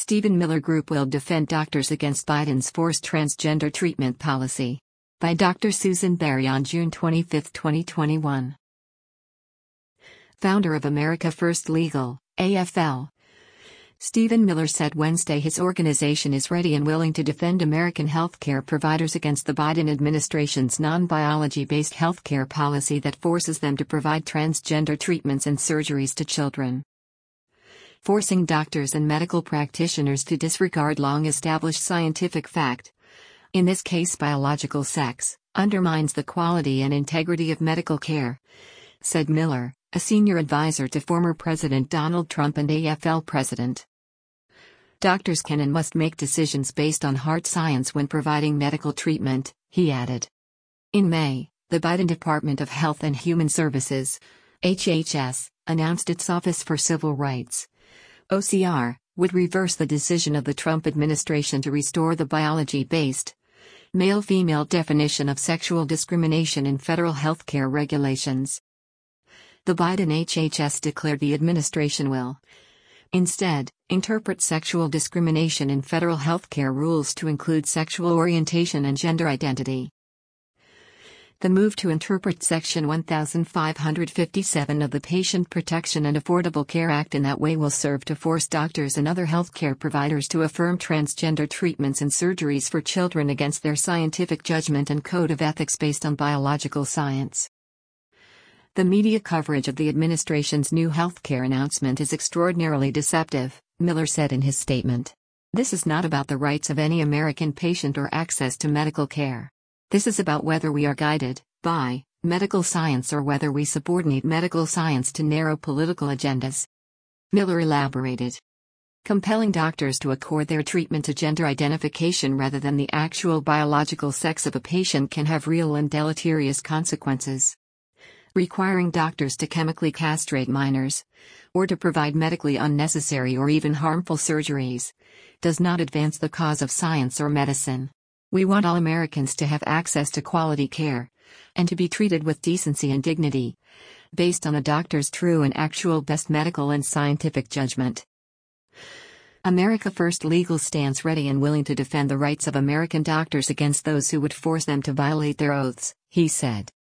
Stephen Miller Group will defend doctors against Biden's forced transgender treatment policy. By Dr. Susan Berry on June 25, 2021. Founder of America First Legal, AFL. Stephen Miller said Wednesday his organization is ready and willing to defend American healthcare providers against the Biden administration's non-biology-based healthcare policy that forces them to provide transgender treatments and surgeries to children. Forcing doctors and medical practitioners to disregard long-established scientific fact, in this case biological sex, undermines the quality and integrity of medical care, said Miller, a senior advisor to former President Donald Trump and AFL president. Doctors can and must make decisions based on hard science when providing medical treatment, he added. In May, the Biden Department of Health and Human Services, HHS, announced its Office for Civil Rights, OCR, would reverse the decision of the Trump administration to restore the biology-based, male-female definition of sexual discrimination in federal healthcare regulations. The Biden HHS declared the administration will, instead, interpret sexual discrimination in federal healthcare rules to include sexual orientation and gender identity. The move to interpret Section 1557 of the Patient Protection and Affordable Care Act in that way will serve to force doctors and other healthcare providers to affirm transgender treatments and surgeries for children against their scientific judgment and code of ethics based on biological science. The media coverage of the administration's new healthcare announcement is extraordinarily deceptive, Miller said in his statement. This is not about the rights of any American patient or access to medical care. This is about whether we are guided by medical science or whether we subordinate medical science to narrow political agendas. Miller elaborated. Compelling doctors to accord their treatment to gender identification rather than the actual biological sex of a patient can have real and deleterious consequences. Requiring doctors to chemically castrate minors, or to provide medically unnecessary or even harmful surgeries, does not advance the cause of science or medicine. We want all Americans to have access to quality care, and to be treated with decency and dignity, based on a doctor's true and actual best medical and scientific judgment. America First Legal stands ready and willing to defend the rights of American doctors against those who would force them to violate their oaths, he said.